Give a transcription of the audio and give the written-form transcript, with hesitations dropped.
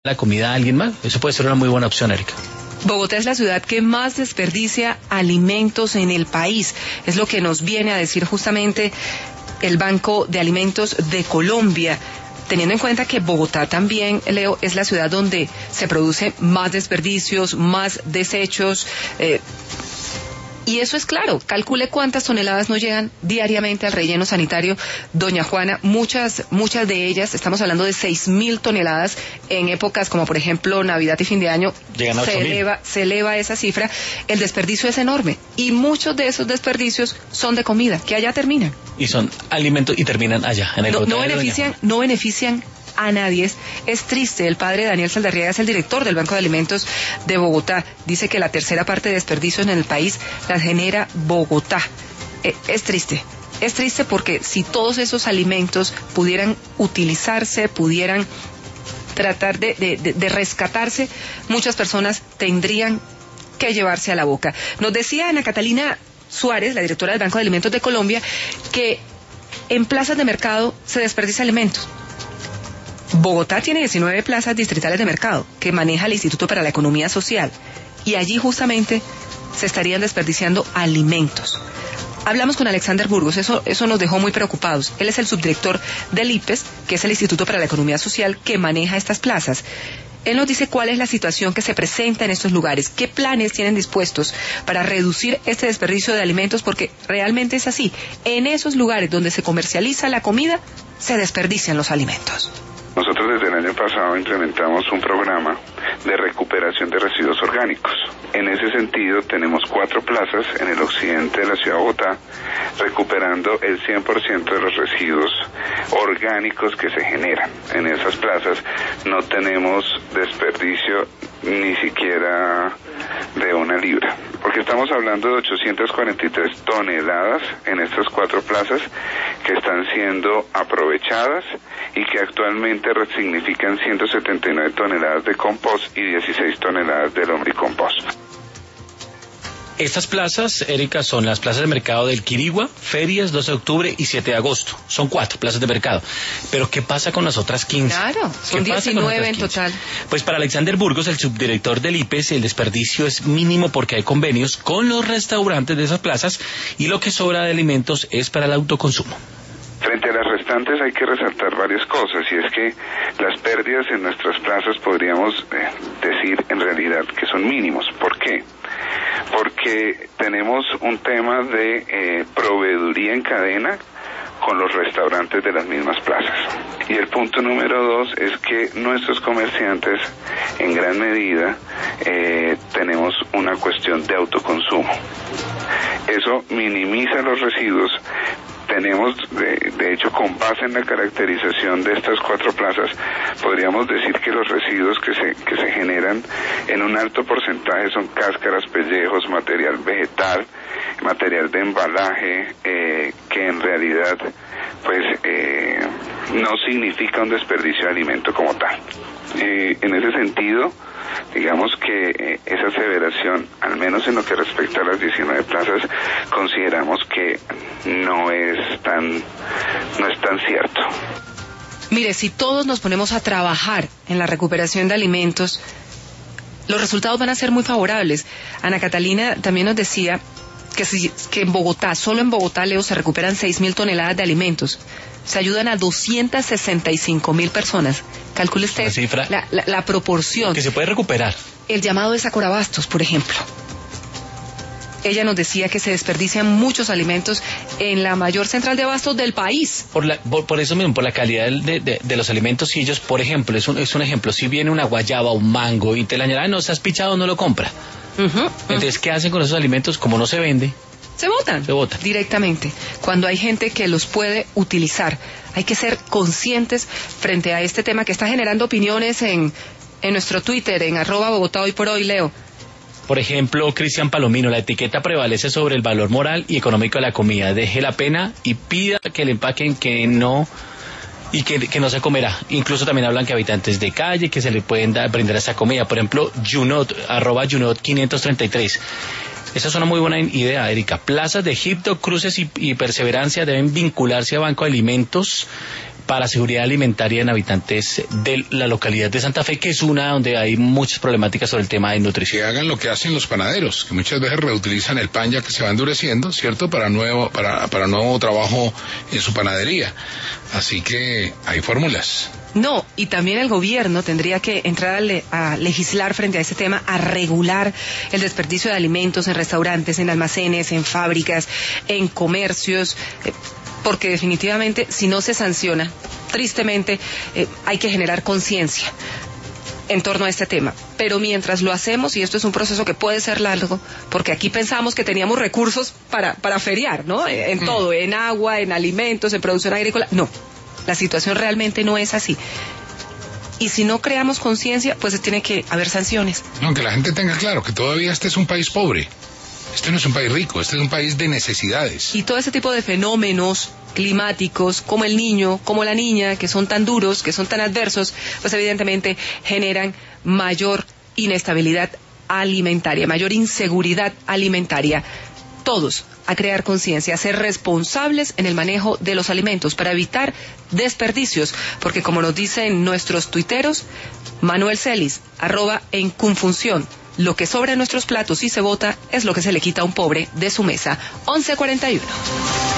la comida a alguien más. Eso puede ser una muy buena opción, Erika. Bogotá es la ciudad que más desperdicia alimentos en el país. Es lo que nos viene a decir justamente el Banco de Alimentos de Colombia, teniendo en cuenta que Bogotá también, Leo, es la ciudad donde se produce más desperdicios, más desechos, y eso es claro. Calcule cuántas toneladas nos llegan diariamente al relleno sanitario, doña Juana. Muchas de ellas, estamos hablando de 6.000 toneladas en épocas como por ejemplo Navidad y fin de año. Llegan a 8.000. Se eleva esa cifra. El desperdicio es enorme y muchos de esos desperdicios son de comida, que allá terminan. Y son alimentos y terminan allá, en el no benefician a nadie. Es triste. El padre Daniel Saldarriaga es el director del Banco de Alimentos de Bogotá. Dice que la tercera parte de desperdicios en el país la genera Bogotá. Es triste. Es triste porque si todos esos alimentos pudieran utilizarse, pudieran tratar de rescatarse, muchas personas tendrían que llevarse a la boca. Nos decía Ana Catalina Suárez, la directora del Banco de Alimentos de Colombia, que en plazas de mercado se desperdicia alimentos. Bogotá tiene 19 plazas distritales de mercado que maneja el Instituto para la Economía Social y allí justamente se estarían desperdiciando alimentos. Hablamos con Alexander Burgos, eso nos dejó muy preocupados. Él es el subdirector del IPES, que es el Instituto para la Economía Social que maneja estas plazas. Él nos dice cuál es la situación que se presenta en estos lugares, qué planes tienen dispuestos para reducir este desperdicio de alimentos, porque realmente es así. En esos lugares donde se comercializa la comida, se desperdician los alimentos. Nosotros desde el año pasado implementamos un programa de recuperación de residuos orgánicos. En ese sentido, tenemos 4 plazas en el occidente de la ciudad de Bogotá, recuperando el 100% de los residuos orgánicos que se generan. En esas plazas no tenemos desperdicio ni siquiera de 1 libra, porque estamos hablando de 843 toneladas en estas 4 plazas que están siendo aprovechadas y que actualmente significan 179 toneladas de compost y 16 toneladas de lombricompost. Estas plazas, Erika, son las plazas de mercado del Quirigua, Ferias, 12 de octubre y 7 de agosto. Son 4 plazas de mercado. Pero ¿qué pasa con las otras 15? Claro, son 19 en total. Pues para Alexander Burgos, el subdirector del IPES, el desperdicio es mínimo porque hay convenios con los restaurantes de esas plazas y lo que sobra de alimentos es para el autoconsumo. Frente a las restantes hay que resaltar varias cosas, y es que las pérdidas en nuestras plazas podríamos decir en realidad que son mínimos. ¿Por qué? Porque tenemos un tema de proveeduría en cadena con los restaurantes de las mismas plazas. Y el punto número 2 es que nuestros comerciantes en gran medida tenemos una cuestión de autoconsumo. Eso minimiza los residuos. Tenemos, de hecho, con base en la caracterización de estas 4 plazas, podríamos decir que los residuos que se generan en un alto porcentaje son cáscaras, pellejos, material vegetal, material de embalaje, que en realidad pues no significa un desperdicio de alimento como tal. En ese sentido, digamos que esa aseveración, al menos en lo que respecta a las 19 plazas, consideramos que no es tan cierto. Mire, si todos nos ponemos a trabajar en la recuperación de alimentos, los resultados van a ser muy favorables. Ana Catalina también nos decía que en Bogotá, solo en Bogotá, Leo, se recuperan 6.000 toneladas de alimentos. Se ayudan a 265.000 personas. Calcule usted la proporción. Que se puede recuperar. El llamado de Sacorabastos, por ejemplo. Ella nos decía que se desperdician muchos alimentos en la mayor central de abastos del país. Por eso mismo, por la calidad de los alimentos. Y ellos, por ejemplo, es un ejemplo, si viene una guayaba, un mango, y te la añadan, no estás pichado, no lo compra. Entonces, ¿qué hacen con esos alimentos? Como no se vende, se botan directamente. Cuando hay gente que los puede utilizar, hay que ser conscientes frente a este tema que está generando opiniones en nuestro Twitter, en @Bogotá Hoy por Hoy, Leo. Por ejemplo, Cristian Palomino, la etiqueta prevalece sobre el valor moral y económico de la comida. Deje la pena y pida que le empaquen que no se comerá. Incluso también hablan que habitantes de calle que se le pueden brindar esta comida. Por ejemplo, Junot, @Junot533. Esa es una muy buena idea, Erika. Plazas de Egipto, Cruces y Perseverancia deben vincularse a Banco de Alimentos para seguridad alimentaria en habitantes de la localidad de Santa Fe, que es una donde hay muchas problemáticas sobre el tema de nutrición. Que hagan lo que hacen los panaderos, que muchas veces reutilizan el pan ya que se va endureciendo, ¿cierto? Para nuevo trabajo en su panadería. Así que hay fórmulas. No, y también el gobierno tendría que entrar a legislar frente a ese tema, a regular el desperdicio de alimentos en restaurantes, en almacenes, en fábricas, en comercios, porque definitivamente si no se sanciona, tristemente, hay que generar conciencia en torno a este tema. Pero mientras lo hacemos, y esto es un proceso que puede ser largo, porque aquí pensamos que teníamos recursos para feriar, ¿no? En todo, en agua, en alimentos, en producción agrícola. No, la situación realmente no es así. Y si no creamos conciencia, pues tiene que haber sanciones. Aunque la gente tenga claro que todavía este es un país pobre. Este no es un país rico, este es un país de necesidades. Y todo ese tipo de fenómenos climáticos, como el niño, como la niña, que son tan duros, que son tan adversos, pues evidentemente generan mayor inestabilidad alimentaria, mayor inseguridad alimentaria. Todos a crear conciencia, a ser responsables en el manejo de los alimentos para evitar desperdicios, porque como nos dicen nuestros tuiteros, Manuel Celis, @enconfunción, lo que sobra en nuestros platos y se bota es lo que se le quita a un pobre de su mesa. 11:41.